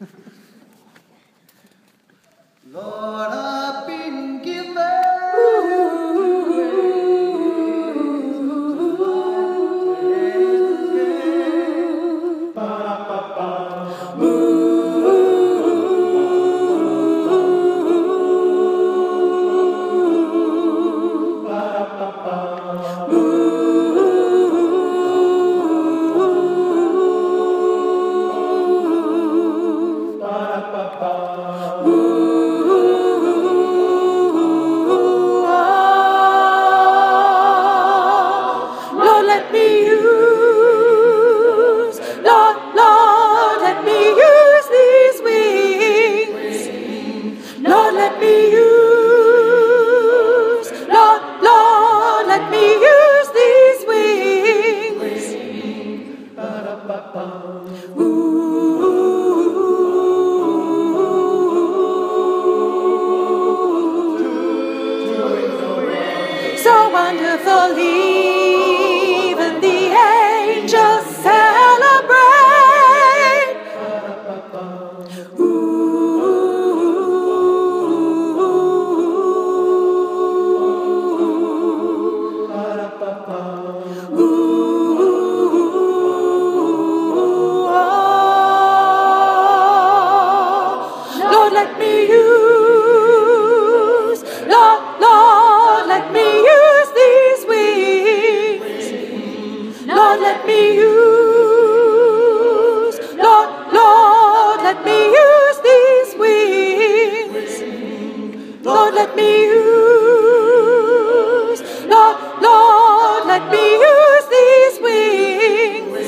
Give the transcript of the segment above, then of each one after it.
Lord, I've been given Lord, let me use, Lord, let me use these wings. Lord, let me use, Lord, let me use these wings. So wonderful, even the angels celebrate. Lord, let me use, Lord, let me use these wings. Lord, let me use, Lord, let me use these wings. Lord, let me use, Lord, let me use these wings.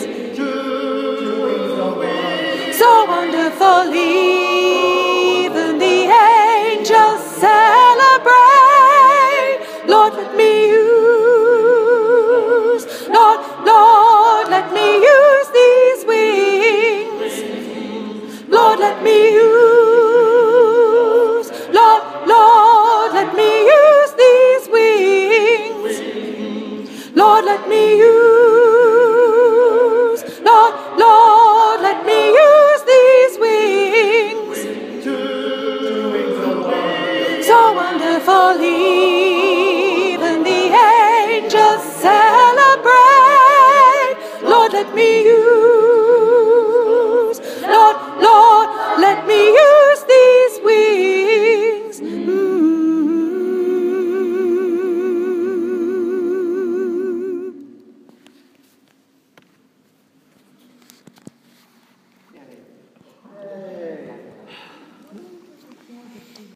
So wonderful, even the angels celebrate. Lord, let me use, Lord, let me use these wings. Lord, let me use.